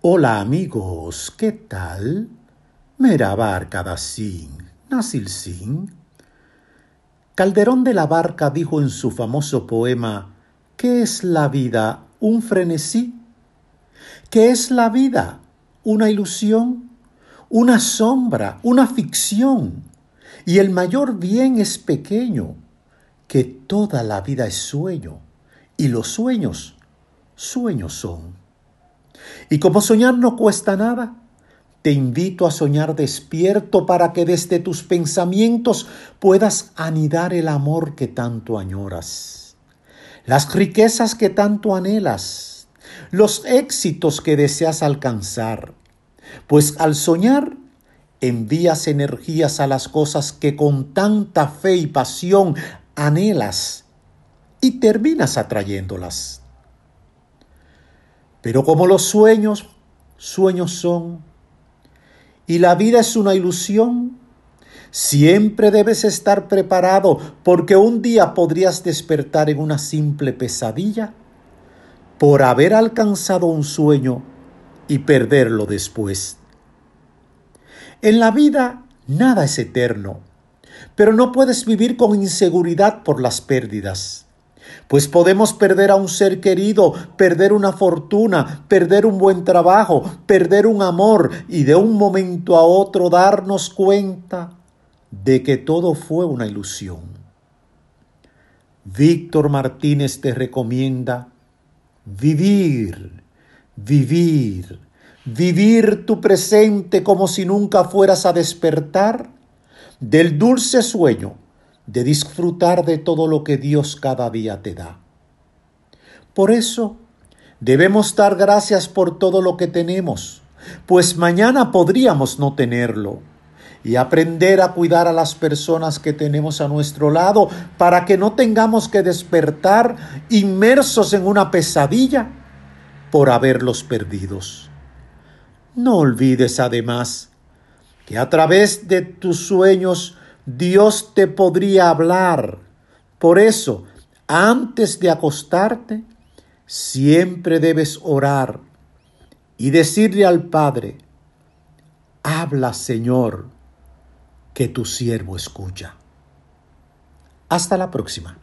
Hola amigos, ¿qué tal? Merhaba arkadaşım, nasılsın? Calderón de la Barca dijo en su famoso poema: ¿qué es la vida? ¿Un frenesí? ¿Qué es la vida? ¿Una ilusión? ¿Una sombra? ¿Una ficción? Y el mayor bien es pequeño, que toda la vida es sueño, y los sueños, sueños son. Y como soñar no cuesta nada, te invito a soñar despierto para que desde tus pensamientos puedas anidar el amor que tanto añoras, las riquezas que tanto anhelas, los éxitos que deseas alcanzar. Pues al soñar, envías energías a las cosas que con tanta fe y pasión anhelas y terminas atrayéndolas. Pero como los sueños, sueños son, y la vida es una ilusión, siempre debes estar preparado porque un día podrías despertar en una simple pesadilla por haber alcanzado un sueño y perderlo después. En la vida nada es eterno, pero no puedes vivir con inseguridad por las pérdidas. Pues podemos perder a un ser querido, perder una fortuna, perder un buen trabajo, perder un amor y de un momento a otro darnos cuenta de que todo fue una ilusión. Víctor Martínez te recomienda vivir, vivir, vivir tu presente como si nunca fueras a despertar del dulce sueño de disfrutar de todo lo que Dios cada día te da. Por eso, debemos dar gracias por todo lo que tenemos, pues mañana podríamos no tenerlo, y aprender a cuidar a las personas que tenemos a nuestro lado para que no tengamos que despertar inmersos en una pesadilla por haberlos perdidos. No olvides además que a través de tus sueños Dios te podría hablar. Por eso, antes de acostarte, siempre debes orar y decirle al Padre: habla, Señor, que tu siervo escucha. Hasta la próxima.